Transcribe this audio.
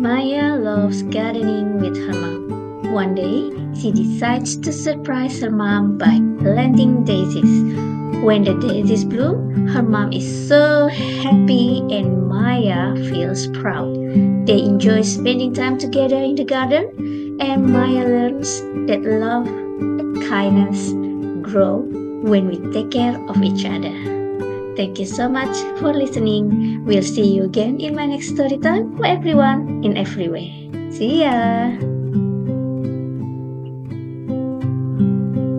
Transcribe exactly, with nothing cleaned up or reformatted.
Maya loves gardening with her mom. One day, she decides to surprise her mom by planting daisies. When the daisies bloom, her mom is so happy and Maya feels proud. They enjoy spending time together in the garden, and Maya learns that love and kindness grow when we take care of each other. Thank you so much for listening. We'll see you again in my next story time for everyone in every way. See ya!